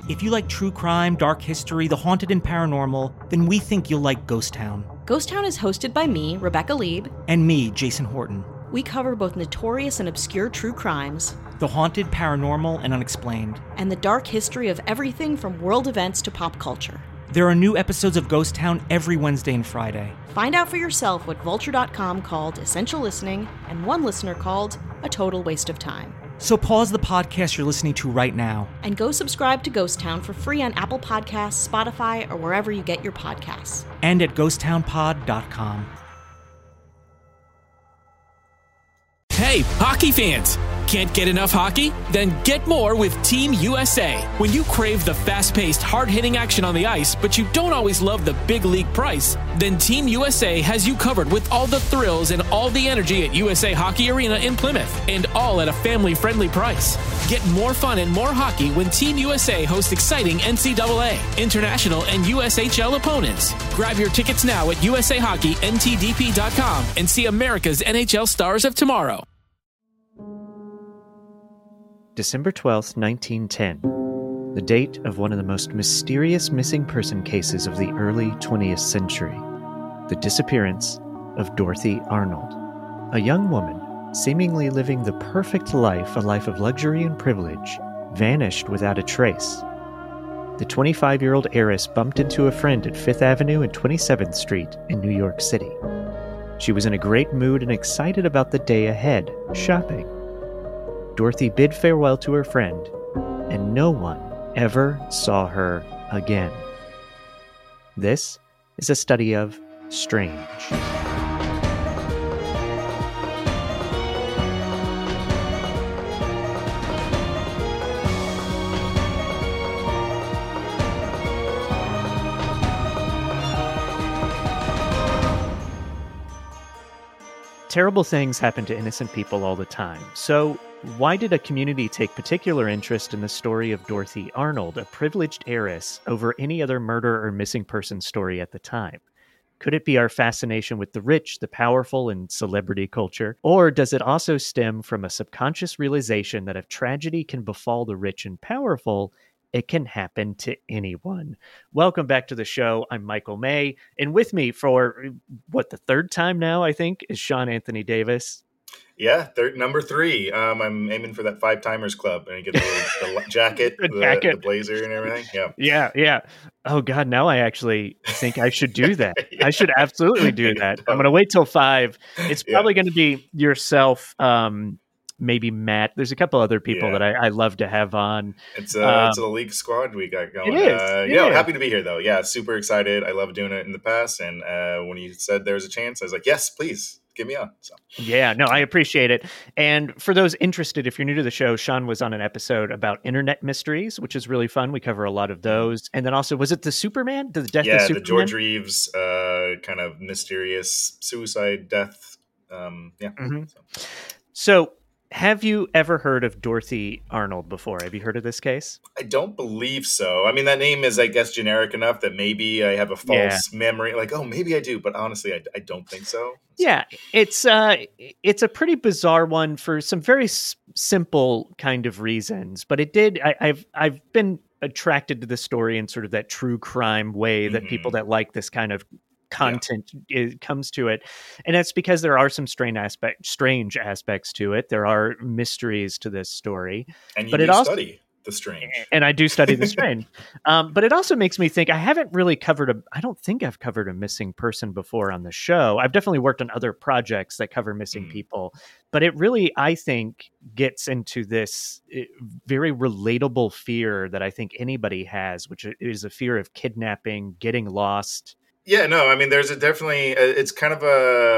If you like true crime, dark history, the haunted and paranormal, then we think you'll like Ghost Town. Ghost Town is hosted by me, Rebecca Lieb. And me, Jason Horton. We cover both notorious and obscure true crimes, the haunted, paranormal, and unexplained, and the dark history of everything from world events to pop culture. There are new episodes of Ghost Town every Wednesday and Friday. Find out for yourself what Vulture.com called essential listening and one listener called a total waste of time. So pause the podcast you're listening to right now. And go subscribe to Ghost Town for free on Apple Podcasts, Spotify, or wherever you get your podcasts. And at ghosttownpod.com. Hey, hockey fans! Can't get enough hockey? Then get more with Team USA. When you crave the fast-paced, hard-hitting action on the ice, but you don't always love the big league price, then Team USA has you covered with all the thrills and all the energy at USA Hockey Arena in Plymouth, and all at a family-friendly price. Get more fun and more hockey when Team USA hosts exciting NCAA, international, and USHL opponents. Grab your tickets now at USAHockeyNTDP.com and see America's NHL stars of tomorrow. December 12th, 1910, the date of one of the most mysterious missing person cases of the early 20th century, the disappearance of Dorothy Arnold, a young woman seemingly living the perfect life, a life of luxury and privilege, vanished without a trace. The 25-year-old heiress bumped into a friend at 5th Avenue and 27th Street in New York City. She was in a great mood and excited about the day ahead, shopping. Dorothy bid farewell to her friend, and no one ever saw her again. This is a study of strange. Terrible things happen to innocent people all the time. So, why did a community take particular interest in the story of Dorothy Arnold, a privileged heiress, over any other murder or missing person story at the time? Could it be our fascination with the rich, the powerful, and celebrity culture? Or does it also stem from a subconscious realization that if tragedy can befall the rich and powerful, it can happen to anyone? Welcome back to the show. I'm Michael May, and with me for, the third time now, I think, is Sean Anthony Davis. Yeah, number 3. I'm aiming for that 5-timers club, and you get the jacket, the blazer, and everything. Yeah. Oh God, now I actually think I should do that. Yeah. I should absolutely do that. I'm going to wait till 5. It's probably going to be yourself. Maybe Matt. There's a couple other people that I love to have on. It's a league squad we got going. It is. Happy to be here though. Yeah, super excited. I love doing it in the past, and when you said there was a chance, I was like, yes, please. Get me on. So. Yeah, no, I appreciate it. And for those interested, if you're new to the show, Sean was on an episode about internet mysteries, which is really fun. We cover a lot of those. And then also, was it the Superman? The death of Superman? The George Reeves kind of mysterious suicide death. Mm-hmm. So have you ever heard of Dorothy Arnold before? Have you heard of this case? I don't believe so. I mean, that name is, I guess, generic enough that maybe I have a false memory. Like, oh, maybe I do. But honestly, I don't think so. Yeah, it's a pretty bizarre one for some very simple kind of reasons. But it did. I've been attracted to the story in sort of that true crime way that people that like this kind of content comes to it, and that's because there are some strange aspects to it. There are mysteries to this story, and you study the strange, and I do study the strange. But it also makes me think I haven't really I don't think I've covered a missing person before on the show. I've definitely worked on other projects that cover missing people, but it really, I think, gets into this very relatable fear that I think anybody has, which is a fear of kidnapping, getting lost. Yeah, no, I mean, there's it's kind of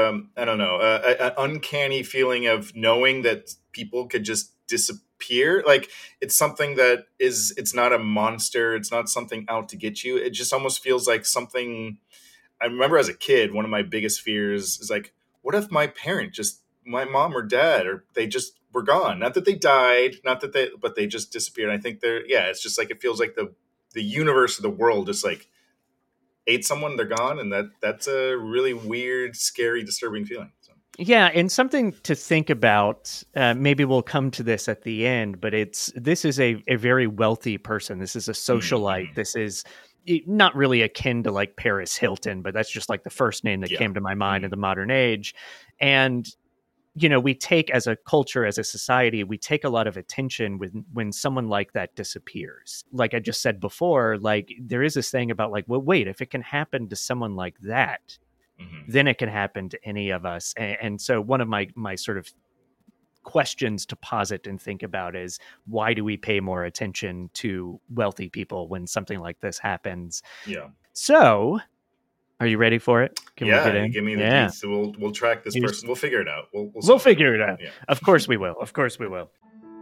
an uncanny feeling of knowing that people could just disappear. Like, it's something that it's not a monster. It's not something out to get you. It just almost feels like something. I remember as a kid, one of my biggest fears is like, what if my my mom or dad, or they just were gone? Not that they died, but they just disappeared. I think it's just like, it feels like the universe of the world just like ate someone, they're gone, and that's a really weird, scary, disturbing feeling. So. Yeah, and something to think about, maybe we'll come to this at the end, but this is a very wealthy person. This is a socialite. This is not really akin to like Paris Hilton, but that's just like the first name that came to my mind in the modern age. And, we take as a culture, as a society, we take a lot of attention when someone like that disappears. Like I just said before, like there is this thing about like, well, wait, if it can happen to someone like that, then it can happen to any of us. And so one of my sort of questions to posit and think about is, why do we pay more attention to wealthy people when something like this happens? Yeah. So, are you ready for it? Can we get in? Give me the keys. So we'll track this person. We'll figure it out. We'll figure it out. Yeah. Of course we will. Of course we will.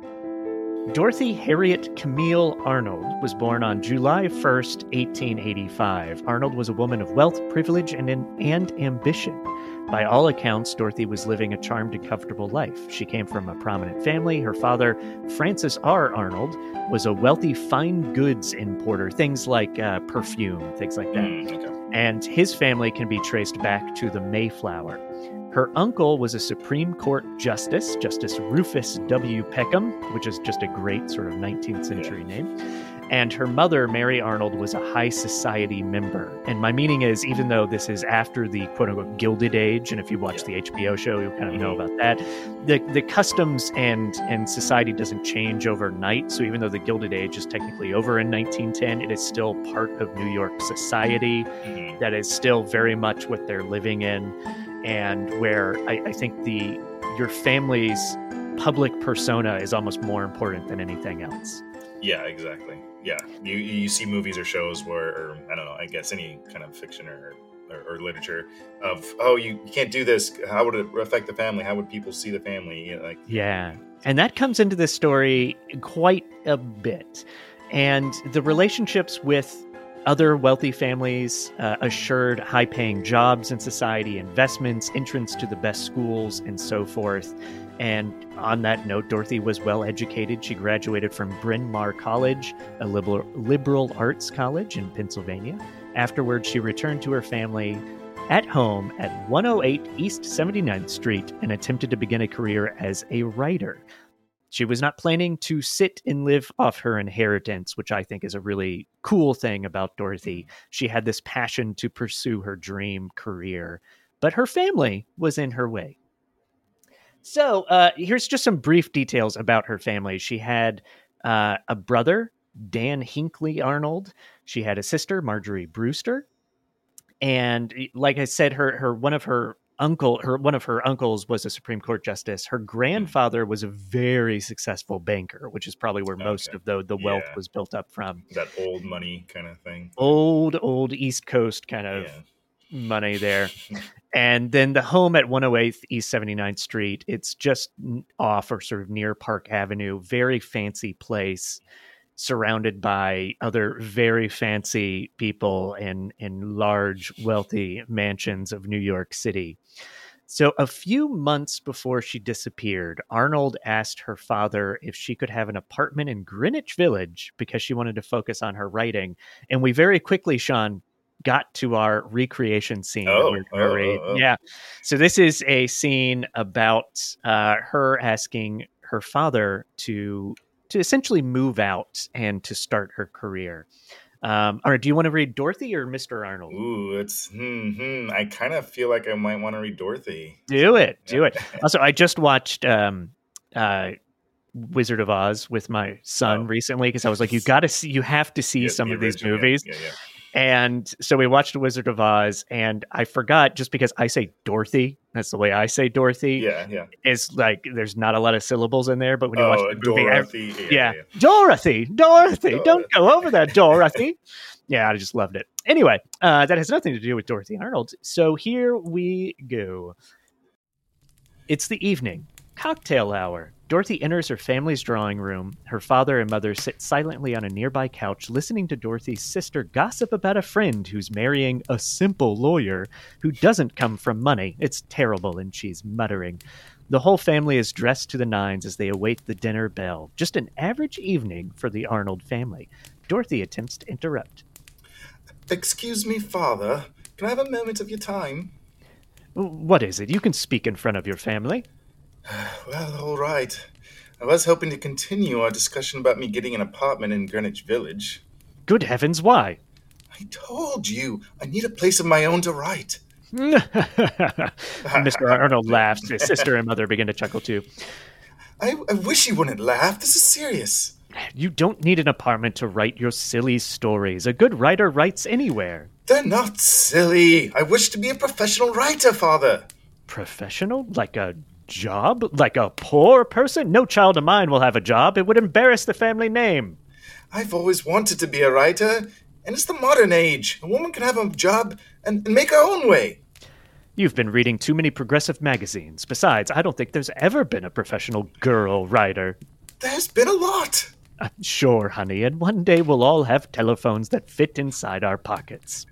Dorothy Harriet Camille Arnold was born on July 1st, 1885. Arnold was a woman of wealth, privilege, and ambition. By all accounts, Dorothy was living a charmed and comfortable life. She came from a prominent family. Her father, Francis R. Arnold, was a wealthy fine goods importer, things like perfume, things like that. Okay. And his family can be traced back to the Mayflower. Her uncle was a Supreme Court Justice, Justice Rufus W. Peckham, which is just a great sort of 19th century name. And her mother, Mary Arnold, was a high society member. And my meaning is, even though this is after the quote-unquote Gilded Age, and if you watch the HBO show, you'll kind of know about that, the customs and society doesn't change overnight. So even though the Gilded Age is technically over in 1910, it is still part of New York society. That is still very much what they're living in. And where I think your family's public persona is almost more important than anything else. Yeah, exactly. Yeah, you see movies or shows where, or I don't know, I guess any kind of fiction or literature of, you can't do this. How would it affect the family? How would people see the family? Yeah, and that comes into this story quite a bit. And the relationships with other wealthy families assured high-paying jobs in society, investments, entrance to the best schools, and so forth. And on that note, Dorothy was well educated. She graduated from Bryn Mawr College, a liberal arts college in Pennsylvania. Afterwards, she returned to her family at home at 108 East 79th Street and attempted to begin a career as a writer. She was not planning to sit and live off her inheritance, which I think is a really cool thing about Dorothy. She had this passion to pursue her dream career, but her family was in her way. So here's just some brief details about her family. She had a brother, Dan Hinckley Arnold. She had a sister, Marjorie Brewster. And like I said, one of her uncles was a Supreme Court justice. Her grandfather was a very successful banker, which is probably where most of the wealth was built up from. That old money kind of thing. Old East Coast kind of money there. And then the home at 108th East 79th Street, it's just off or sort of near Park Avenue, very fancy place, surrounded by other very fancy people in large, wealthy mansions of New York City. So a few months before she disappeared, Arnold asked her father if she could have an apartment in Greenwich Village because she wanted to focus on her writing. And we very quickly, Sean, got to our recreation scene. Yeah. So this is a scene about her asking her father to essentially move out and to start her career. All right, do you want to read Dorothy or Mr. Arnold? Ooh, it's I kind of feel like I might want to read Dorothy. Do it. Also, I just watched Wizard of Oz with my son recently because I was like, you have to see some of these movies. Yeah. And so we watched Wizard of Oz, and I forgot, just because I say Dorothy, that's the way I say Dorothy. Yeah. It's like there's not a lot of syllables in there, but when you watch the movie, Dorothy. Dorothy, don't go over that, Dorothy. Yeah, I just loved it. Anyway, that has nothing to do with Dorothy Arnold. So here we go. It's the evening, cocktail hour. Dorothy enters her family's drawing room. Her father and mother sit silently on a nearby couch, listening to Dorothy's sister gossip about a friend who's marrying a simple lawyer who doesn't come from money. It's terrible, and she's muttering. The whole family is dressed to the nines as they await the dinner bell. Just an average evening for the Arnold family. Dorothy attempts to interrupt. Excuse me, father. Can I have a moment of your time? What is it? You can speak in front of your family. Well, all right. I was hoping to continue our discussion about me getting an apartment in Greenwich Village. Good heavens, why? I told you, I need a place of my own to write. Mr. Arnold laughs. His sister and mother begin to chuckle too. I wish you wouldn't laugh. This is serious. You don't need an apartment to write your silly stories. A good writer writes anywhere. They're not silly. I wish to be a professional writer, Father. Professional? Like a job? Like a poor person? No child of mine will have a job. It would embarrass the family name. I've always wanted to be a writer, and it's the modern age. A woman can have a job and make her own way. You've been reading too many progressive magazines. Besides, I don't think there's ever been a professional girl writer. There's been a lot. Sure, honey, and one day we'll all have telephones that fit inside our pockets.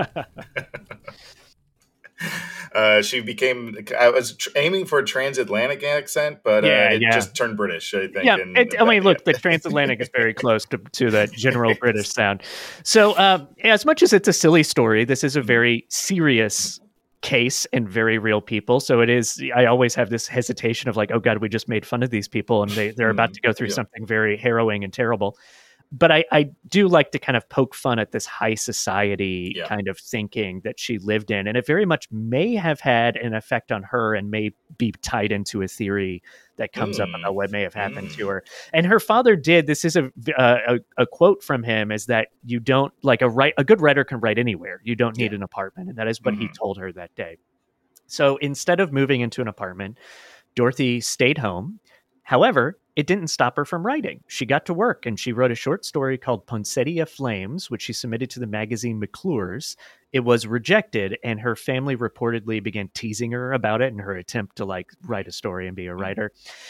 She became. I was aiming for a transatlantic accent, but it just turned British, I think. Yeah, look, the transatlantic is very close to the general British sound. So, as much as it's a silly story, this is a very serious case and very real people. So it is. I always have this hesitation of like, oh God, we just made fun of these people, and they're about to go through something very harrowing and terrible. But I do like to kind of poke fun at this high society kind of thinking that she lived in. And it very much may have had an effect on her and may be tied into a theory that comes up about what may have happened to her. And her father did. This is a quote from him, is that you don't, like a good writer can write anywhere. You don't need an apartment. And that is what he told her that day. So instead of moving into an apartment, Dorothy stayed home. However, it didn't stop her from writing. She got to work and she wrote a short story called Poinsettia Flames, which she submitted to the magazine McClure's. It was rejected, and her family reportedly began teasing her about it in her attempt to like write a story and be a writer.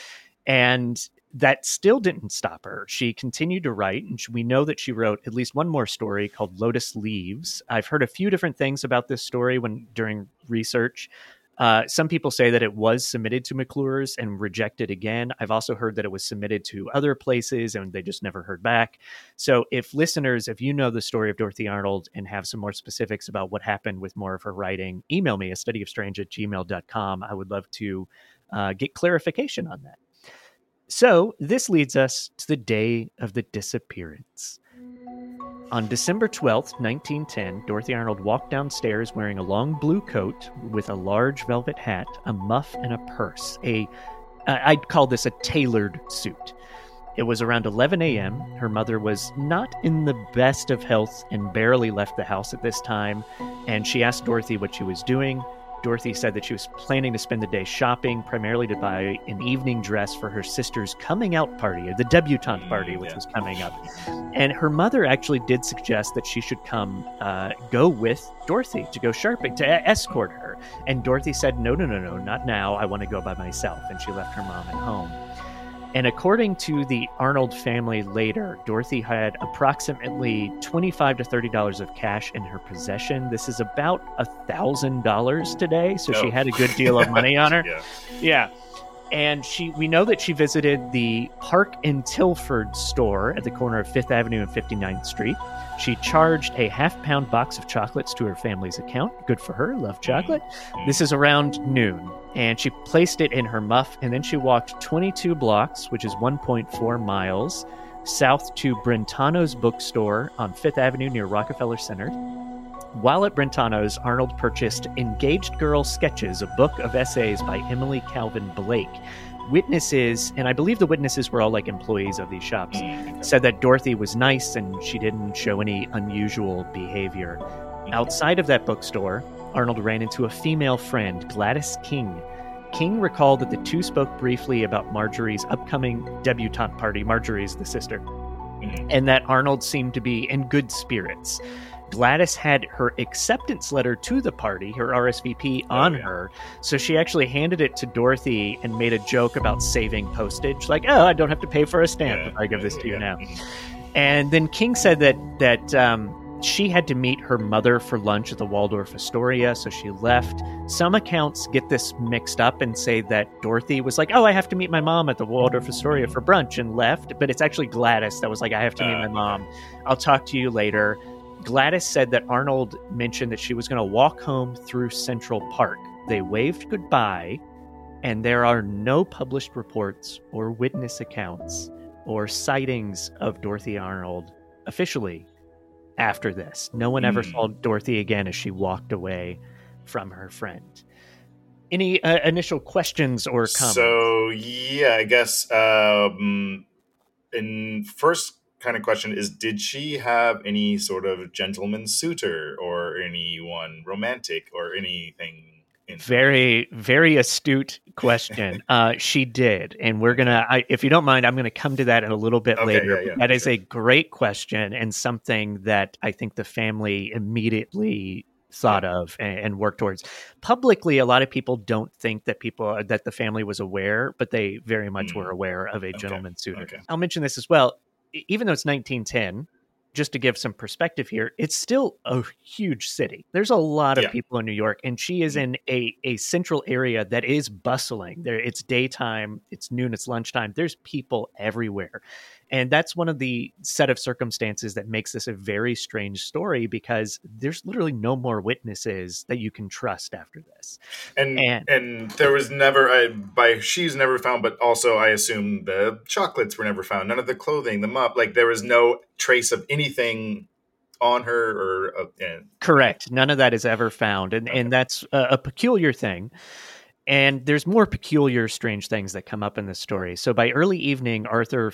And that still didn't stop her. She continued to write, and we know that she wrote at least one more story called Lotus Leaves. I've heard a few different things about this story during research. Some people say that it was submitted to McClure's and rejected again. I've also heard that it was submitted to other places and they just never heard back. So if listeners, if you know the story of Dorothy Arnold and have some more specifics about what happened with more of her writing, email me at studyofstrange@gmail.com. I would love to get clarification on that. So this leads us to the day of the disappearance. On December 12th, 1910, Dorothy Arnold walked downstairs wearing a long blue coat with a large velvet hat, a muff, and a purse. I'd call this a tailored suit. It was around 11 a.m. Her mother was not in the best of health and barely left the house at this time, and she asked Dorothy what she was doing. Dorothy said that she was planning to spend the day shopping, primarily to buy an evening dress for her sister's coming out party, the debutante party, which was coming up. And her mother actually did suggest that she should go with Dorothy to go shopping, to escort her. And Dorothy said, no, not now. I want to go by myself. And she left her mom at home. And according to the Arnold family later, Dorothy had approximately $25 to $30 of cash in her possession. This is about $1,000 today, so she had a good deal of money on her. Yeah. And we know that she visited the Park in Tilford store at the corner of 5th Avenue and 59th Street. She charged a half-pound box of chocolates to her family's account. Good for her. Love chocolate. This is around noon. And she placed it in her muff, and then she walked 22 blocks, which is 1.4 miles, south to Brentano's bookstore on 5th Avenue near Rockefeller Center. While at Brentano's, Arnold purchased Engaged Girl Sketches, a book of essays by Emily Calvin Blake. Witnesses, and I believe the witnesses were all like employees of these shops, said that Dorothy was nice and she didn't show any unusual behavior. Outside of that bookstore, Arnold ran into a female friend, Gladys King. King recalled that the two spoke briefly about Marjorie's upcoming debutante party. Marjorie's the sister. And that Arnold seemed to be in good spirits. Gladys had her acceptance letter to the party, her RSVP, on her. So she actually handed it to Dorothy and made a joke about saving postage. Like, oh, I don't have to pay for a stamp if I give this to you now. And then King said that she had to meet her mother for lunch at the Waldorf Astoria, so she left. Some accounts get this mixed up and say that Dorothy was like, oh, I have to meet my mom at the Waldorf Astoria for brunch, and left. But it's actually Gladys that was like, I have to meet my mom. I'll talk to you later. Gladys said that Arnold mentioned that she was going to walk home through Central Park. They waved goodbye, and there are no published reports or witness accounts or sightings of Dorothy Arnold officially after this. No one ever saw Dorothy again as she walked away from her friend. Any initial questions or comments? So, yeah, I guess in first kind of question is, did she have any sort of gentleman suitor or anyone romantic or anything? Very, very astute question. She did. And we're going to, if you don't mind, I'm going to come to that in a little bit later. Yeah, that is a great question and something that I think the family immediately thought of and worked towards. Publicly, a lot of people don't think that the family was aware, but they very much were aware of a gentleman suitor. Okay. I'll mention this as well. Even though it's 1910, just to give some perspective here, it's still a huge city. There's a lot of people in New York, and she is in a central area that is bustling. It's daytime, it's noon, it's lunchtime. There's people everywhere. And that's one of the set of circumstances that makes this a very strange story, because there's literally no more witnesses that you can trust after this. And there was never, she's never found, but also I assume the chocolates were never found. None of the clothing, the mop, like there was no trace of anything on her or Correct. None of that is ever found. And that's a peculiar thing. And there's more peculiar, strange things that come up in this story. So by early evening, Arnold,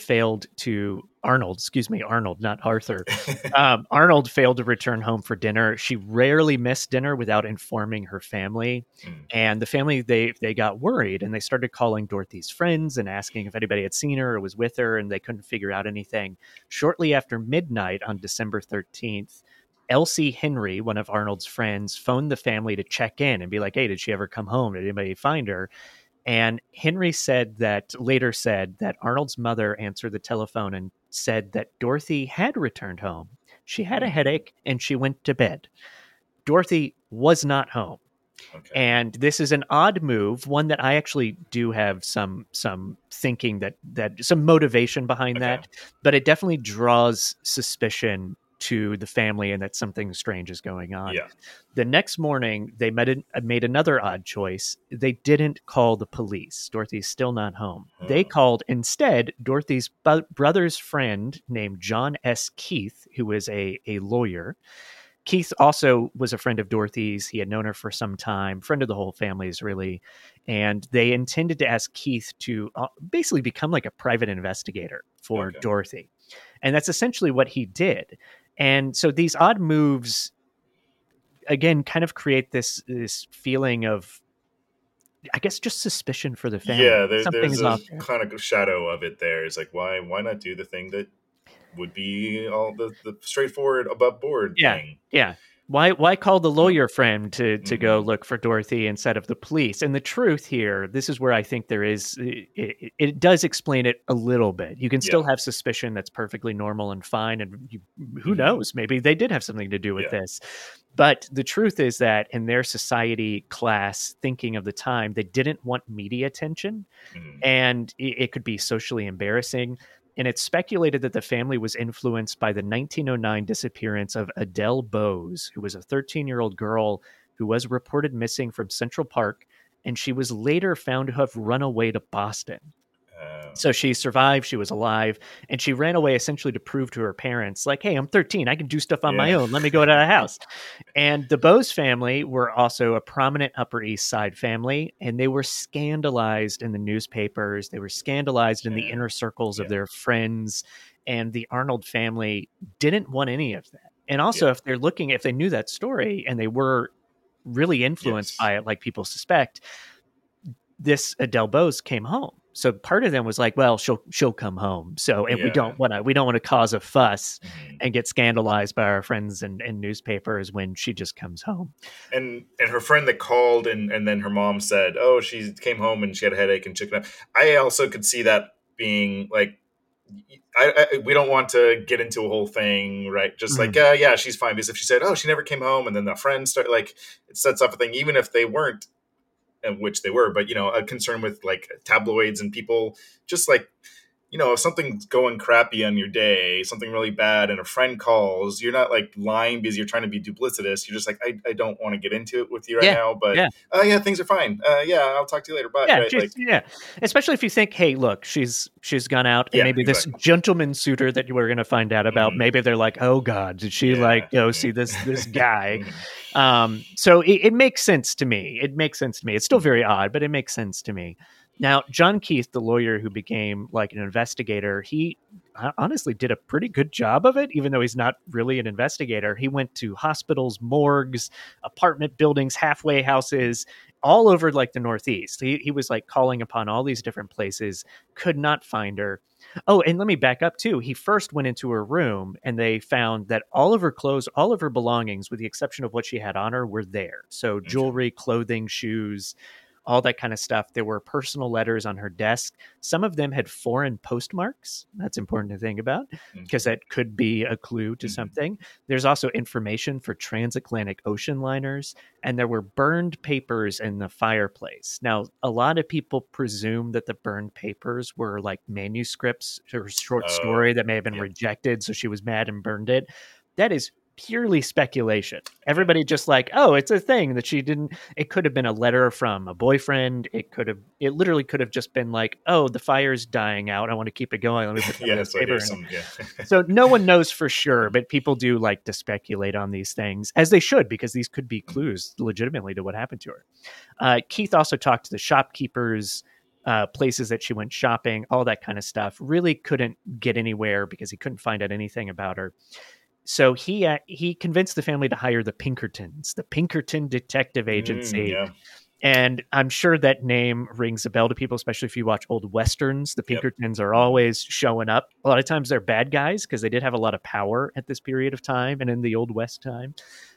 not Arthur. Arnold failed to return home for dinner. She rarely missed dinner without informing her family. And the family, they got worried, and they started calling Dorothy's friends and asking if anybody had seen her or was with her, and they couldn't figure out anything. Shortly after midnight on December 13th, Elsie Henry, one of Arnold's friends, phoned the family to check in and be like, hey, did she ever come home? Did anybody find her? And Henry later said that Arnold's mother answered the telephone and said that Dorothy had returned home. She had a headache and she went to bed. Dorothy was not home. Okay. And this is an odd move, one that I actually do have some thinking that some motivation behind that, but it definitely draws suspicion to the family and that something strange is going on. Yeah. The next morning, they made another odd choice. They didn't call the police. Dorothy's still not home. They called instead Dorothy's brother's friend named John S. Keith, who was a lawyer. Keith also was a friend of Dorothy's. He had known her for some time, friend of the whole family's really. And they intended to ask Keith to basically become like a private investigator for Dorothy. And that's essentially what he did. And so these odd moves, again, kind of create this feeling of, I guess, just suspicion for the family. Yeah, there's a kind of shadow of it there. It's like, why not do the thing that would be all the straightforward above board thing? Yeah. Why call the lawyer friend to go look for Dorothy instead of the police? And the truth here, this is where I think there is, it does explain it a little bit. You can still have suspicion that's perfectly normal and fine. And who knows, maybe they did have something to do with this. But the truth is that in their society class thinking of the time, they didn't want media attention, and it could be socially embarrassing. And it's speculated that the family was influenced by the 1909 disappearance of Adele Bowes, who was a 13-year-old girl who was reported missing from Central Park, and she was later found to have run away to Boston. So she survived, she was alive, and she ran away essentially to prove to her parents, like, hey, I'm 13, I can do stuff on my own, let me go to the house. And the Bowes family were also a prominent Upper East Side family, and they were scandalized in the newspapers, they were scandalized in the inner circles of their friends, and the Arnold family didn't want any of that. And also, if they knew that story, and they were really influenced by it, like people suspect, this Adele Bowes came home. So part of them was like, well, she'll come home. So, and we don't want to cause a fuss and get scandalized by our friends and newspapers when she just comes home. And her friend that called and then her mom said, oh, she came home and she had a headache and chicken. I also could see that being like, we don't want to get into a whole thing, right? Just like, yeah, she's fine. Because if she said, oh, she never came home, and then the friends start, like, it sets up a thing, even if they weren't, which they were, but, a concern with like tabloids and people just like, if something's going crappy on your day, something really bad, and a friend calls, you're not like lying because you're trying to be duplicitous. You're just like, I don't want to get into it with you right now, but yeah, things are fine. I'll talk to you later. Bye. Yeah, right? Especially if you think, hey, look, she's gone out, and maybe this gentleman suitor that you were going to find out about, maybe they're like, oh God, did she go see this guy? So it makes sense to me. It's still very odd, but it makes sense to me. Now, John Keith, the lawyer who became like an investigator, he honestly did a pretty good job of it, even though he's not really an investigator. He went to hospitals, morgues, apartment buildings, halfway houses, all over like the Northeast. He was like calling upon all these different places, could not find her. Oh, and let me back up too. He first went into her room and they found that all of her clothes, all of her belongings, with the exception of what she had on her, were there. So jewelry, clothing, shoes, all that kind of stuff. There were personal letters on her desk. Some of them had foreign postmarks. That's important to think about because that could be a clue to something. There's also information for transatlantic ocean liners, and there were burned papers in the fireplace. Now, a lot of people presume that the burned papers were like manuscripts or short story that may have been rejected, so she was mad and burned it. That is purely speculation. Everybody just like, oh, it's a thing that she didn't. It could have been a letter from a boyfriend. It literally could have just been like, oh, the fire's dying out, I want to keep it going, let me put paper in it. So no one knows for sure, but people do like to speculate on these things, as they should, because these could be clues legitimately to what happened to her. Keith also talked to the shopkeepers, places that she went shopping, all that kind of stuff. Really couldn't get anywhere because he couldn't find out anything about her. So he convinced the family to hire the Pinkertons, the Pinkerton Detective Agency. And I'm sure that name rings a bell to people, especially if you watch old Westerns. The Pinkertons are always showing up. A lot of times they're bad guys because they did have a lot of power at this period of time and in the Old West time.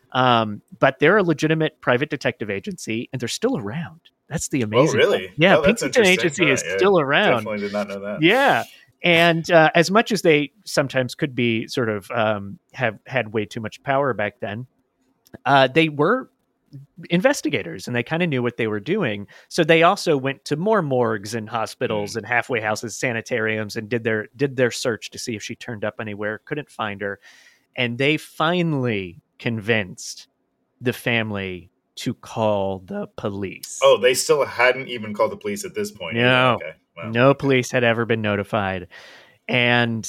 But they're a legitimate private detective agency, and they're still around. That's the amazing. Oh, really? Yeah, Pinkerton Agency is still around. Definitely did not know that. Yeah. And as much as they sometimes could be sort of have had way too much power back then, they were investigators and they kind of knew what they were doing. So they also went to more morgues and hospitals and halfway houses, sanitariums, and did their search to see if she turned up anywhere. Couldn't find her. And they finally convinced the family to call the police. Oh, they still hadn't even called the police at this point. No. Okay. Wow. No police had ever been notified. And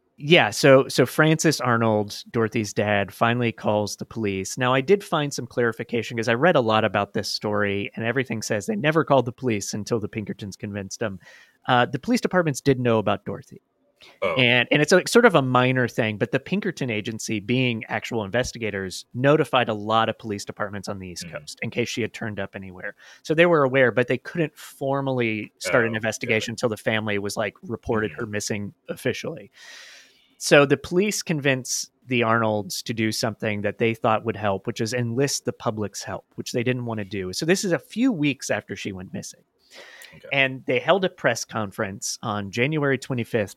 so Francis Arnold, Dorothy's dad, finally calls the police. Now, I did find some clarification because I read a lot about this story, and everything says they never called the police until the Pinkertons convinced them. The police departments did know about Dorothy. Oh. And it's sort of a minor thing, but the Pinkerton Agency, being actual investigators, notified a lot of police departments on the East Coast in case she had turned up anywhere. So they were aware, but they couldn't formally start an investigation until the family was like reported her missing officially. So the police convinced the Arnolds to do something that they thought would help, which is enlist the public's help, which they didn't want to do. So this is a few weeks after she went missing. Okay. And they held a press conference on January 25th,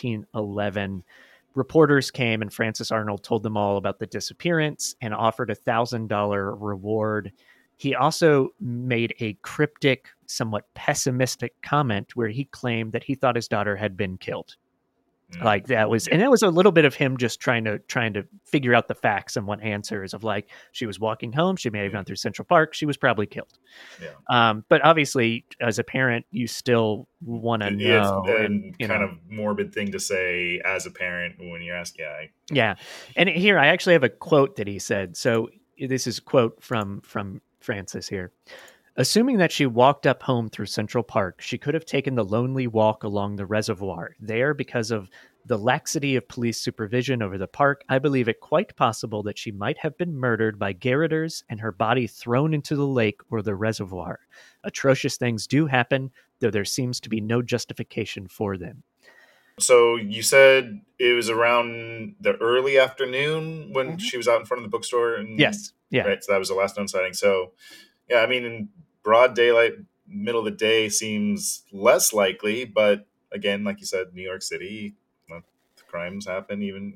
1911. Reporters came and Francis Arnold told them all about the disappearance and offered a $1,000 reward. He also made a cryptic, somewhat pessimistic comment where he claimed that he thought his daughter had been killed. Like that was a little bit of him just trying to figure out the facts and what answers of like, she was walking home. She may have gone through Central Park. She was probably killed. Yeah. But obviously as a parent, you still want to know. And kind of morbid thing to say as a parent when you ask. Yeah. And here I actually have a quote that he said. So this is a quote from Francis here. Assuming that she walked up home through Central Park, she could have taken the lonely walk along the reservoir. There, because of the laxity of police supervision over the park, I believe it quite possible that she might have been murdered by garroters and her body thrown into the lake or the reservoir. Atrocious things do happen, though there seems to be no justification for them. So you said it was around the early afternoon when she was out in front of the bookstore? Yes. Yeah. Right, so that was the last known sighting. So, yeah, I mean, in broad daylight, middle of the day seems less likely, but again, like you said, New York City, the crimes happen even,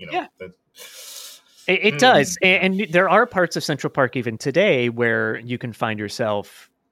It does. And there are parts of Central Park even today where you can find yourself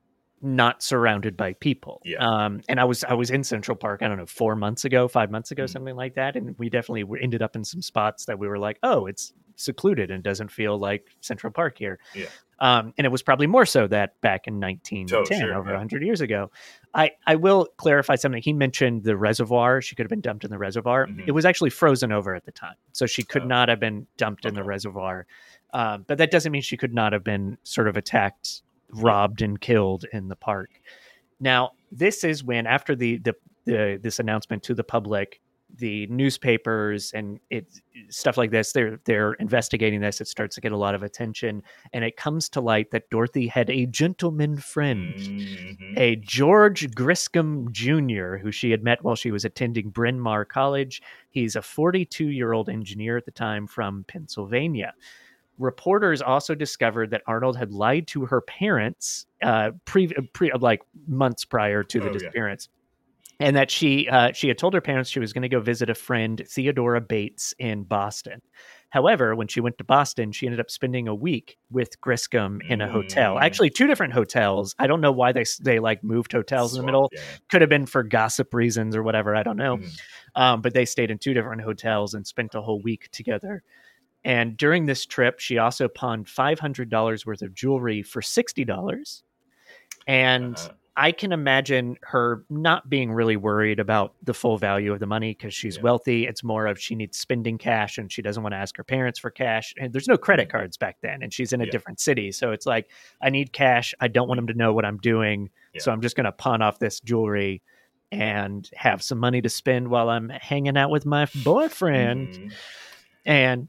not surrounded by people. Yeah. And I was in Central Park, I don't know, 5 months ago, Mm-hmm. something like that. And we definitely ended up in some spots that we were like, oh, it's secluded and doesn't feel like Central Park here. Yeah. And it was probably more so that back in 1910, over 100 years ago. I will clarify something. He mentioned the reservoir. She could have been dumped in the reservoir. Mhm. It was actually frozen over at the time. So she could not have been dumped in the reservoir. But that doesn't mean she could not have been sort of attacked, robbed, and killed in the park. Now, this is when, after this announcement to the public, the newspapers and stuff like this, they're investigating this. It starts to get a lot of attention, and it comes to light that Dorothy had a gentleman friend, Mhm. a George Griscom Jr., who she had met while she was attending Bryn Mawr College. He's a 42-year-old engineer at the time from Pennsylvania. Reporters also discovered that Arnold had lied to her parents like months prior to the disappearance. And that she had told her parents she was going to go visit a friend, Theodora Bates, in Boston. However, when she went to Boston, she ended up spending a week with Griscom in a hotel. Actually, 2 different hotels. I don't know why they like moved hotels in the middle. Yeah. Could have been for gossip reasons or whatever. I don't know. But they stayed in 2 different hotels and spent a whole week together. And during this trip, she also pawned $500 worth of jewelry for $60. And I can imagine her not being really worried about the full value of the money because she's wealthy. It's more of she needs spending cash and she doesn't want to ask her parents for cash. And there's no credit cards back then. And she's in a different city. So it's like, I need cash. I don't want them to know what I'm doing. So I'm just going to pawn off this jewelry and have some money to spend while I'm hanging out with my boyfriend. And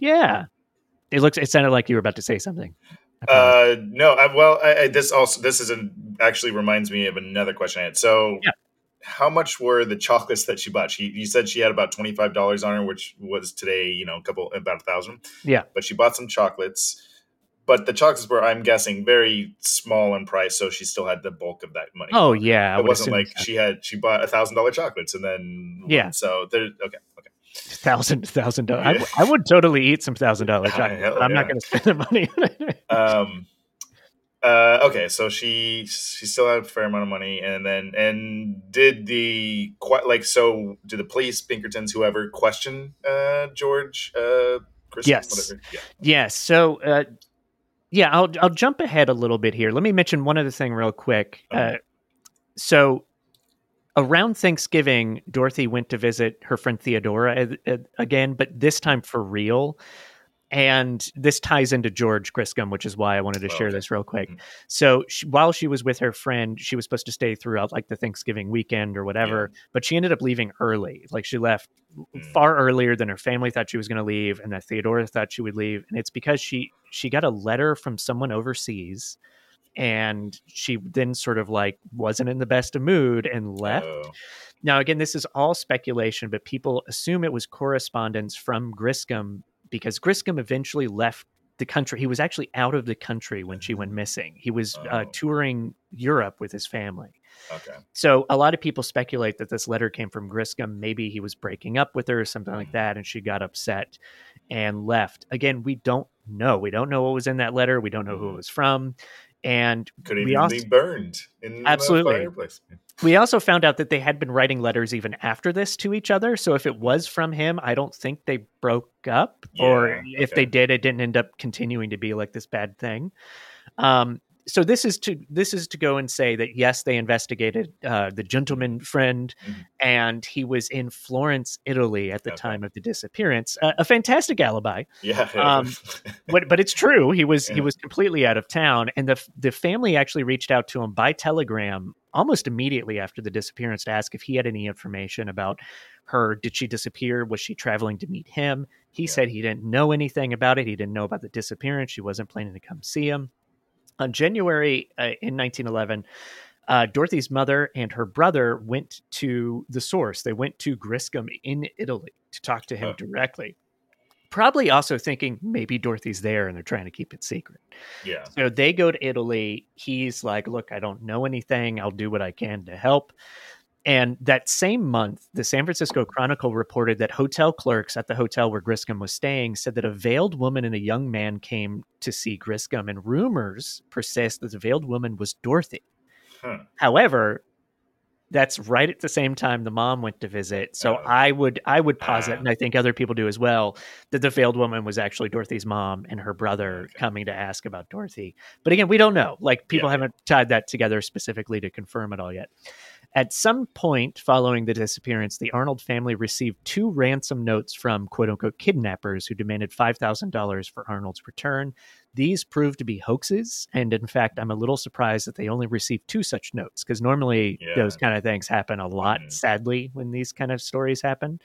it sounded like you were about to say something. No, this actually reminds me of another question I had. So how much were the chocolates that she bought? You said she had about $25 on her, which was today, about 1,000. Yeah. But she bought some chocolates, but the chocolates were, I'm guessing, very small in price. So she still had the bulk of that money. Oh yeah. It wasn't like she bought $1,000 chocolates and then, so there, okay. $1,000. I would totally eat some $1,000 chocolate. I'm not going to spend the money on it. Okay, so she still had a fair amount of money, and did the police, Pinkertons, whoever, question George Griscom? Yes. Whatever. Yes. So I'll jump ahead a little bit here. Let me mention one other thing real quick. So around Thanksgiving, Dorothy went to visit her friend Theodora again, but this time for real. And this ties into George Griscom, which is why I wanted to share this real quick. So while she was with her friend, she was supposed to stay throughout like the Thanksgiving weekend or whatever, but she ended up leaving early. Like she left far earlier than her family thought she was going to leave and that Theodora thought she would leave. And it's because she got a letter from someone overseas. And she then sort of like wasn't in the best of mood and left. Now, again, this is all speculation, but people assume it was correspondence from Griscom because Griscom eventually left the country. He was actually out of the country when she went missing. He was touring Europe with his family. Okay. So a lot of people speculate that this letter came from Griscom. Maybe he was breaking up with her or something like that, and she got upset and left. Again, we don't know. We don't know what was in that letter. We don't know who it was from. And could even be burned in the fireplace. We also found out that they had been writing letters even after this to each other. So if it was from him, I don't think they broke up. Or if they did, it didn't end up continuing to be like this bad thing. So this is to go and say that, yes, they investigated the gentleman friend, and he was in Florence, Italy at the time of the disappearance. A fantastic alibi. Yeah. But it's true. He was completely out of town, and the family actually reached out to him by telegram almost immediately after the disappearance to ask if he had any information about her. Did she disappear? Was she traveling to meet him? He said he didn't know anything about it. He didn't know about the disappearance. She wasn't planning to come see him. On January in 1911, Dorothy's mother and her brother went to the source. They went to Griscom in Italy to talk to him directly. Probably also thinking maybe Dorothy's there and they're trying to keep it secret. Yeah. So they go to Italy. He's like, look, I don't know anything. I'll do what I can to help. And that same month, the San Francisco Chronicle reported that hotel clerks at the hotel where Griscom was staying said that a veiled woman and a young man came to see Griscom, and rumors persist that the veiled woman was Dorothy. However, that's right at the same time the mom went to visit. So I would posit, and I think other people do as well, that the veiled woman was actually Dorothy's mom and her brother coming to ask about Dorothy. But again, we don't know. Like, people haven't tied that together specifically to confirm it all yet. At some point following the disappearance, the Arnold family received 2 ransom notes from quote-unquote kidnappers who demanded $5,000 for Arnold's return. These proved to be hoaxes, and in fact, I'm a little surprised that they only received 2 such notes, because normally those kind of things happen a lot, sadly, when these kind of stories happen.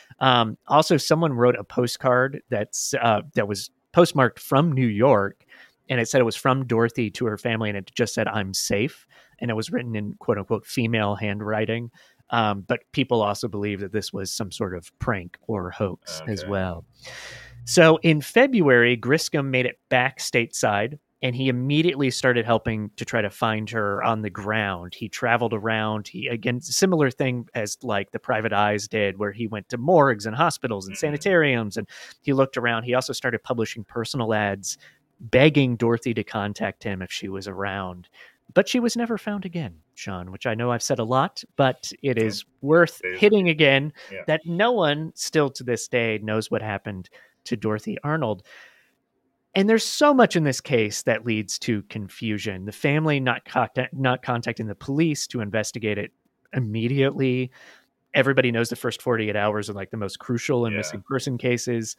Also, someone wrote a postcard that was postmarked from New York, and it said it was from Dorothy to her family, and it just said, "I'm safe." And it was written in quote unquote female handwriting. But people also believe that this was some sort of prank or hoax as well. So in February, Griscom made it back stateside, and he immediately started helping to try to find her on the ground. He traveled around. He, again, similar thing as like the Private Eyes did, where he went to morgues and hospitals and sanitariums, and he looked around. He also started publishing personal ads begging Dorothy to contact him if she was around. But she was never found again, Sean, which I know I've said a lot, but it is worth hitting again that no one still to this day knows what happened to Dorothy Arnold. And there's so much in this case that leads to confusion. The family not contacting the police to investigate it immediately. Everybody knows the first 48 hours are like the most crucial in missing person cases.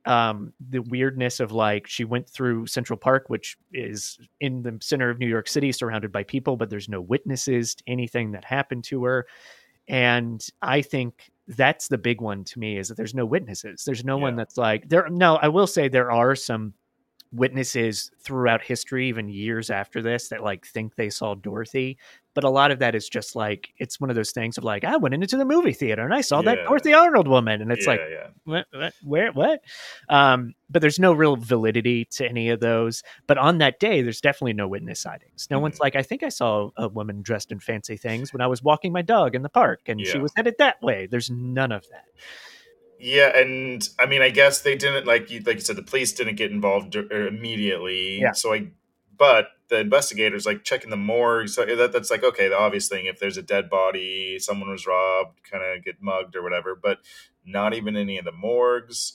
The weirdness of like, she went through Central Park, which is in the center of New York City, surrounded by people, but there's no witnesses to anything that happened to her. And I think that's the big one to me, is that there's no witnesses. There's no one that's like I will say there are some witnesses throughout history, even years after this, that like think they saw Dorothy. But a lot of that is just like, it's one of those things of like, I went into the movie theater and I saw that Dorothy Arnold woman. And it's what? But there's no real validity to any of those. But on that day, there's definitely no witness sightings. No one's like, I think I saw a woman dressed in fancy things when I was walking my dog in the park and she was headed that way. There's none of that. Yeah, and I mean, I guess they didn't, like you said, the police didn't get involved immediately. Yeah. But the investigators like checking the morgue. So that's like, okay, the obvious thing, if there's a dead body, someone was robbed, kind of get mugged or whatever, but not even any of the morgues.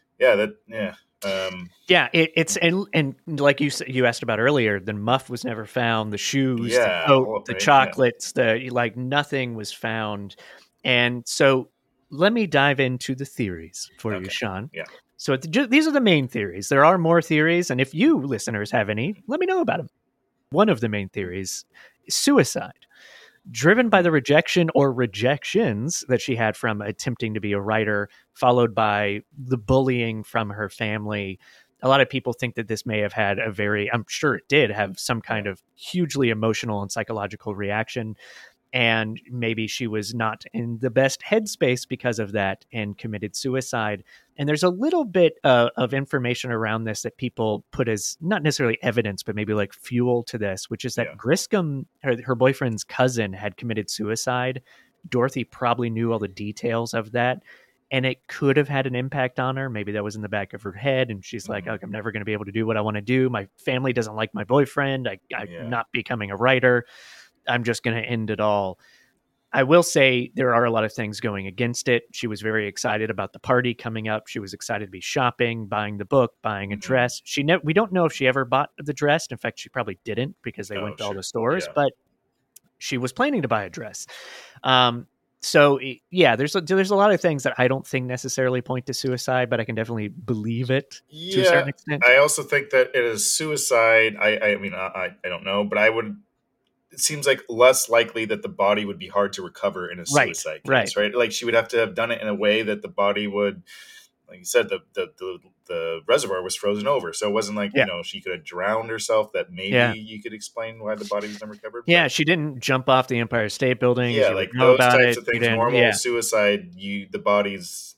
It's and like you asked about earlier, the muff was never found, the shoes, the coat, the chocolates, the like, nothing was found. And so let me dive into the theories for you, Sean. Yeah. So these are the main theories. There are more theories, and if you listeners have any, let me know about them. One of the main theories is suicide, driven by the rejection or rejections that she had from attempting to be a writer, followed by the bullying from her family. A lot of people think that this may have had I'm sure it did have some kind of hugely emotional and psychological reaction. And maybe she was not in the best headspace because of that and committed suicide. And there's a little bit of information around this that people put as not necessarily evidence, but maybe like fuel to this, which is that Griscom, her boyfriend's cousin, had committed suicide. Dorothy probably knew all the details of that, and it could have had an impact on her. Maybe that was in the back of her head, and she's like, I'm never going to be able to do what I want to do. My family doesn't like my boyfriend. I'm not becoming a writer. I'm just going to end it all. I will say there are a lot of things going against it. She was very excited about the party coming up. She was excited to be shopping, buying the book, buying a dress. We don't know if she ever bought the dress. In fact, she probably didn't, because they went to all the stores, but she was planning to buy a dress. So there's a lot of things that I don't think necessarily point to suicide, but I can definitely believe it to a certain extent. I also think that it is suicide. I mean, I don't know, but it seems like less likely that the body would be hard to recover in a suicide case, right? Like, she would have to have done it in a way that the body would, like you said, the reservoir was frozen over. So it wasn't like, she could have drowned herself, that maybe you could explain why the body was never recovered. Yeah, she didn't jump off the Empire State Building. Yeah, like those types of things. Normal suicide, the body's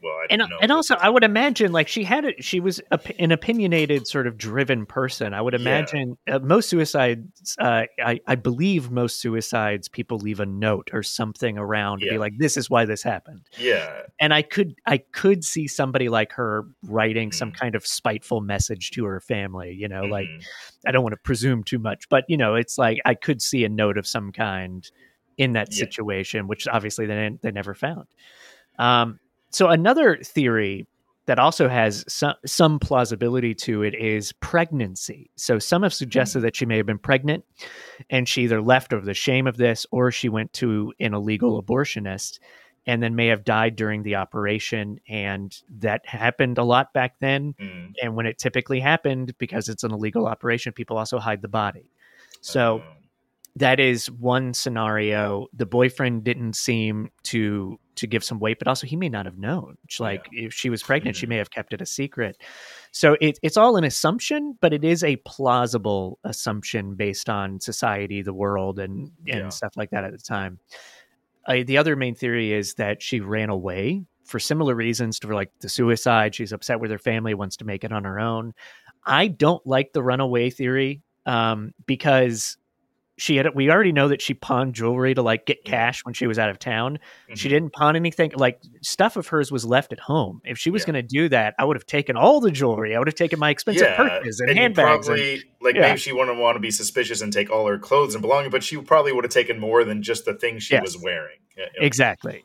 well, I And don't know. and also, I would imagine like she was an opinionated, sort of driven person. I would imagine most suicides, I believe most suicides, people leave a note or something around to be like, this is why this happened. Yeah. And I could see somebody like her writing some kind of spiteful message to her family, like, I don't want to presume too much, but it's like, I could see a note of some kind in that situation, which obviously they never found. So another theory that also has some plausibility to it is pregnancy. So some have suggested that she may have been pregnant and she either left over the shame of this, or she went to an illegal abortionist and then may have died during the operation. And that happened a lot back then. And when it typically happened, because it's an illegal operation, people also hide the body. So that is one scenario. The boyfriend didn't seem to give some weight, but also he may not have known. If she was pregnant, she may have kept it a secret. So it's all an assumption, but it is a plausible assumption based on society, the world, and stuff like that at the time. The other main theory is that she ran away for similar reasons to like the suicide. She's upset with her family, wants to make it on her own. I don't like the runaway theory because we already know that she pawned jewelry to like get cash when she was out of town. She didn't pawn anything. Like, stuff of hers was left at home. If she was going to do that, I would have taken all the jewelry. I would have taken my expensive purses and handbags. Maybe she wouldn't want to be suspicious and take all her clothes and belongings, but she probably would have taken more than just the thing she was wearing. Exactly.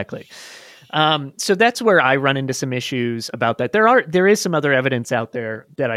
So that's where I run into some issues about that. There is some other evidence out there that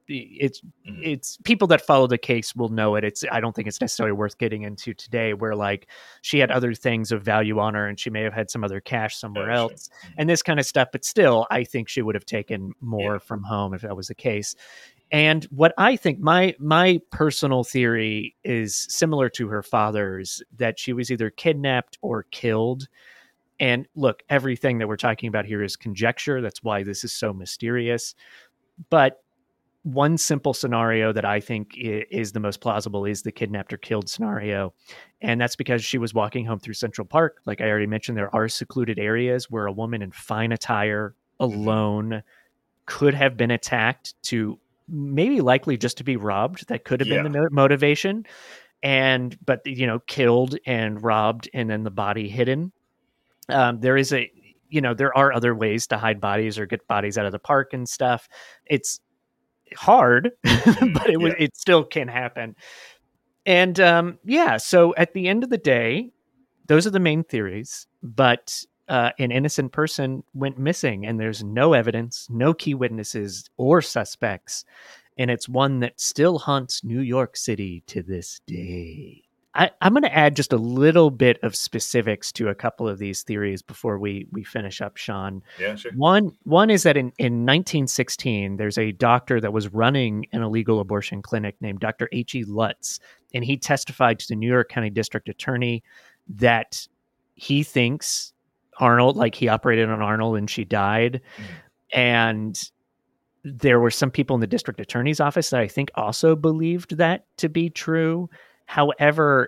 it's people that follow the case will know it. I don't think it's necessarily worth getting into today, where like she had other things of value on her and she may have had some other cash somewhere else and this kind of stuff. But still, I think she would have taken more from home if that was the case. And what I think, my personal theory is similar to her father's, that she was either kidnapped or killed. And look, everything that we're talking about here is conjecture. That's why this is so mysterious. But one simple scenario that I think is the most plausible is the kidnapped or killed scenario. And that's because she was walking home through Central Park. Like I already mentioned, there are secluded areas where a woman in fine attire alone could have been attacked to maybe likely just to be robbed. That could have been the motivation. But killed and robbed and then the body hidden. There are other ways to hide bodies or get bodies out of the park and stuff. It's hard, but it still can happen. And so at the end of the day, those are the main theories, but an innocent person went missing and there's no evidence, no key witnesses or suspects. And it's one that still haunts New York City to this day. I'm going to add just a little bit of specifics to a couple of these theories before we finish up, Sean. Yeah, sure. One is that in 1916, there's a doctor that was running an illegal abortion clinic named Dr. H.E. Lutz, and he testified to the New York County District Attorney that he thinks Arnold, like he operated on Arnold and she died. And there were some people in the district attorney's office that I think also believed that to be true. However,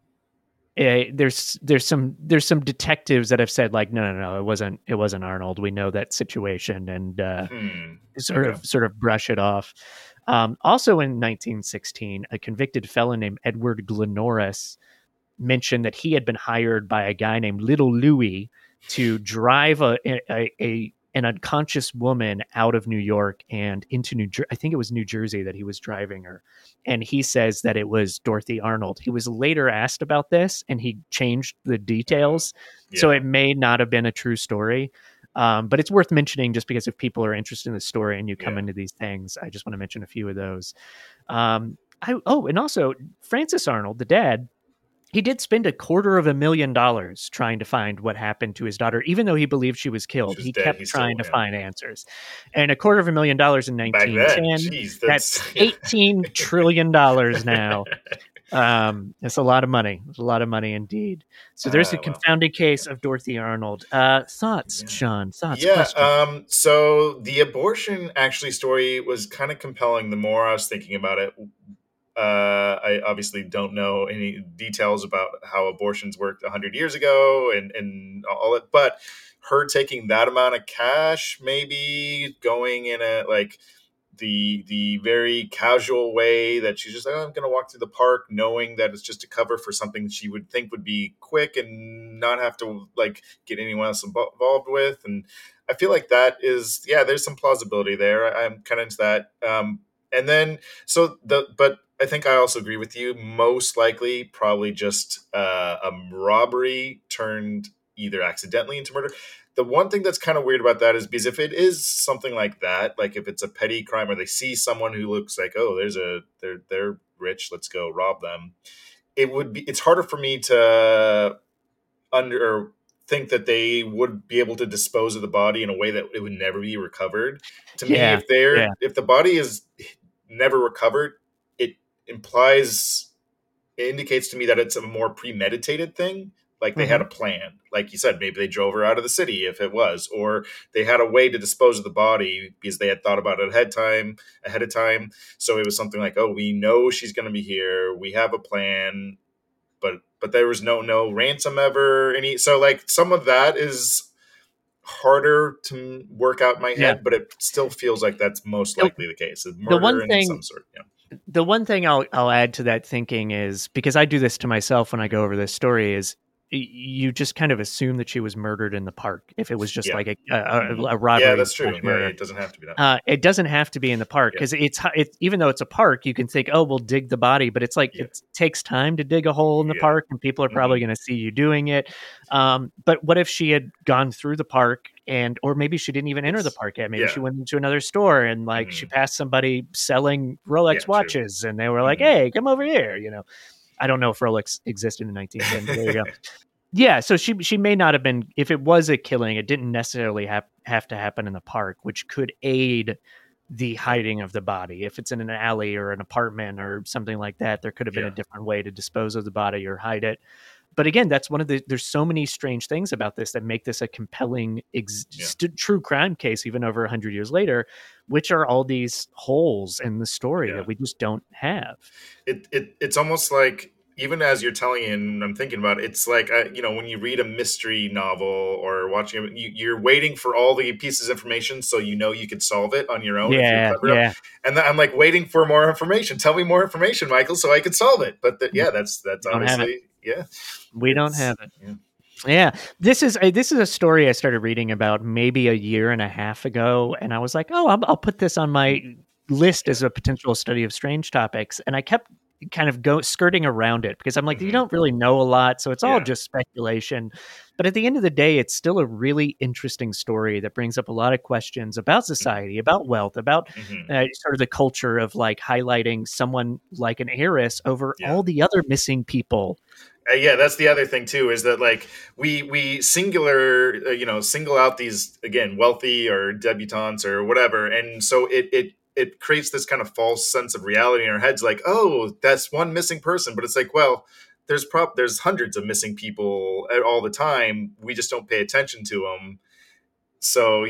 there's some detectives that have said like, no, it wasn't Arnold. We know that situation, and sort of brush it off. Also in 1916, a convicted felon named Edward Glenoris mentioned that he had been hired by a guy named Little Louie to drive an unconscious woman out of New York and into I think it was New Jersey that he was driving her. And he says that it was Dorothy Arnold. He was later asked about this and he changed the details. So it may not have been a true story. But it's worth mentioning just because if people are interested in the story and you come into these things, I just want to mention a few of those. And also Francis Arnold, the dad, he did spend $250,000 trying to find what happened to his daughter, even though he believed she was killed. He kept trying to find answers. And $250,000 in 1910, that's $18 trillion now. It's a lot of money. It's a lot of money indeed. So there's a confounding case of Dorothy Arnold. Thoughts, Sean? Thoughts? Questions? So the abortion story was kind of compelling the more I was thinking about it. I obviously don't know any details about how abortions worked 100 years ago and all that. But, her taking that amount of cash, maybe going in a like the very casual way that she's just like, oh, I'm going to walk through the park knowing that it's just a cover for something she would think would be quick and not have to like get anyone else involved with. And I feel like that is, there's some plausibility there. I'm kind of into that. And then, but I think I also agree with you. Most likely probably just a robbery turned either accidentally into murder. The one thing that's kind of weird about that is because if it is something like that, like if it's a petty crime or they see someone who looks like, oh, they're rich, let's go rob them. It's harder for me to think that they would be able to dispose of the body in a way that it would never be recovered. To me, if the body is never recovered, it indicates to me that it's a more premeditated thing. Like they had a plan, like you said, maybe they drove her out of the city if it was, or they had a way to dispose of the body because they had thought about it ahead of time. So it was something like, oh, we know she's going to be here. We have a plan, but there was no ransom ever. So like some of that is harder to work out in my head, but it still feels like that's most likely the case. It's murder in some sort. The one thing I'll add to that thinking is, because I do this to myself when I go over this story, is you just kind of assume that she was murdered in the park. If it was just like a robbery. Yeah, that's true. It doesn't have to be that. It doesn't have to be in the park because it's even though it's a park, you can think, oh, we'll dig the body, but it's like it takes time to dig a hole in the park, and people are probably going to see you doing it. But what if she had gone through the park or maybe she didn't even enter the park yet? Maybe she went into another store and like she passed somebody selling Rolex watches, and they were like, "Hey, come over here," I don't know if Rolex existed in 1910. There you go. Yeah, so she may not have been, if it was a killing, it didn't necessarily have to happen in the park, which could aid the hiding of the body. If it's in an alley or an apartment or something like that, there could have been a different way to dispose of the body or hide it. But again, that's there's so many strange things about this that make this a compelling true crime case, even over 100 years later, which are all these holes in the story that we just don't have. It's almost like, even as you're telling it, and I'm thinking about it, it's like, when you read a mystery novel or watching it, you're waiting for all the pieces of information so you could solve it on your own. Yeah. And I'm like waiting for more information. Tell me more information, Michael, so I could solve it. But that's obviously, we don't have it. Yeah. This is a story I started reading about maybe a year and a half ago, and I was like, oh, I'll put this on my list as a potential study of strange topics, and I kept kind of skirting around it because I'm like, you don't really know a lot, so it's all just speculation. But at the end of the day, it's still a really interesting story that brings up a lot of questions about society, about wealth, about sort of the culture of like highlighting someone like an heiress over all the other missing people. That's the other thing too, is that like we single out these, again, wealthy or debutantes or whatever, and so it creates this kind of false sense of reality in our heads, like, oh, that's one missing person, but it's like, well, there's hundreds of missing people all the time. We just don't pay attention to them. So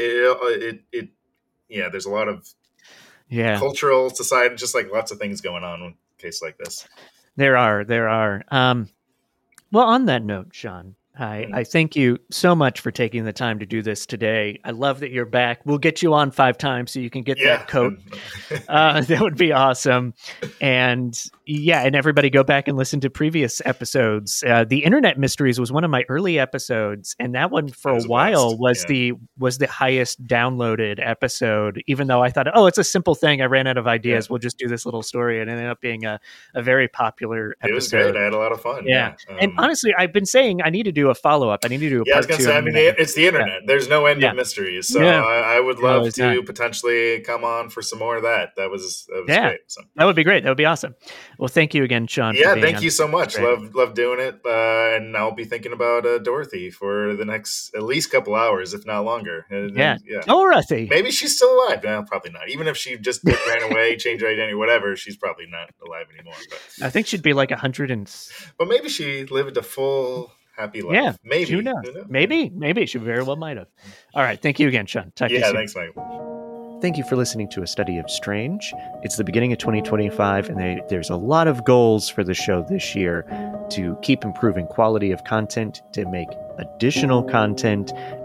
there's a lot of cultural, society, just like lots of things going on in a case like this. There are. Well, on that note, Sean, I thank you so much for taking the time to do this today. I love that you're back. We'll get you on 5 times so you can get that coat. That would be awesome. And everybody go back and listen to previous episodes. The Internet Mysteries was one of my early episodes, and that one for a while was the highest downloaded episode, even though I thought, oh, it's a simple thing. I ran out of ideas. We'll just do this little story. And it ended up being a very popular episode. It was great. I had a lot of fun. Yeah. And honestly, I've been saying I need to do a follow-up. I need to do a part 2. It's the internet. There's no end of mysteries. So I would love to potentially come on for some more of that. That was great. So. That would be great. That would be awesome. Well, thank you again, Sean. Thank you so much. Love doing it. And I'll be thinking about Dorothy for the next at least couple hours, if not longer. Dorothy. Maybe she's still alive. No, probably not. Even if she just ran away, changed her identity, whatever, she's probably not alive anymore. But I think she'd be like 100 But maybe she lived a full, happy life. Yeah, maybe. Who knows? Maybe she very well might have. All right. Thank you again, Sean. Talk to you soon. Thanks, Michael. Thank you for listening to A Study of Strange. It's the beginning of 2025, and there's a lot of goals for the show this year to keep improving quality of content, to make additional content,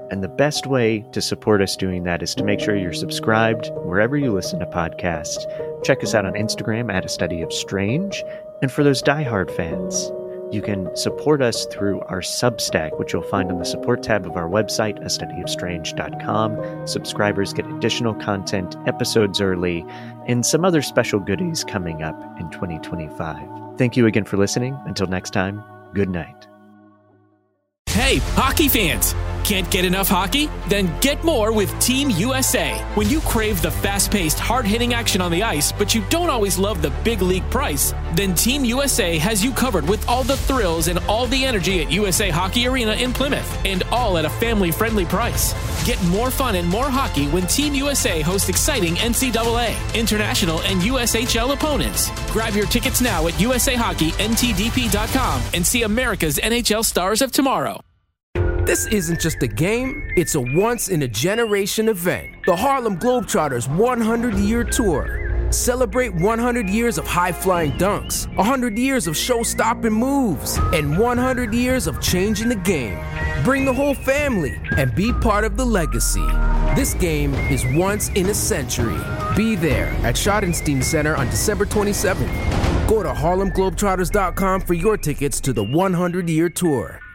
And the best way to support us doing that is to make sure you're subscribed wherever you listen to podcasts. Check us out on Instagram at A Study of Strange. And for those diehard fans, you can support us through our Substack, which you'll find on the support tab of our website, astudyofstrange.com. Subscribers get additional content, episodes early, and some other special goodies coming up in 2025. Thank you again for listening. Until next time, good night. Hey, hockey fans! Can't get enough hockey? Then get more with Team USA. When you crave the fast-paced, hard-hitting action on the ice, but you don't always love the big league price, then Team USA has you covered with all the thrills and all the energy at USA Hockey Arena in Plymouth, and all at a family-friendly price. Get more fun and more hockey when Team USA hosts exciting NCAA, international, and USHL opponents. Grab your tickets now at USAHockeyNTDP.com and see America's NHL stars of tomorrow. This isn't just a game, it's a once-in-a-generation event. The Harlem Globetrotters 100-year tour. Celebrate 100 years of high-flying dunks, 100 years of show-stopping moves, and 100 years of changing the game. Bring the whole family and be part of the legacy. This game is once in a century. Be there at Schottenstein Center on December 27th. Go to HarlemGlobetrotters.com for your tickets to the 100-year tour.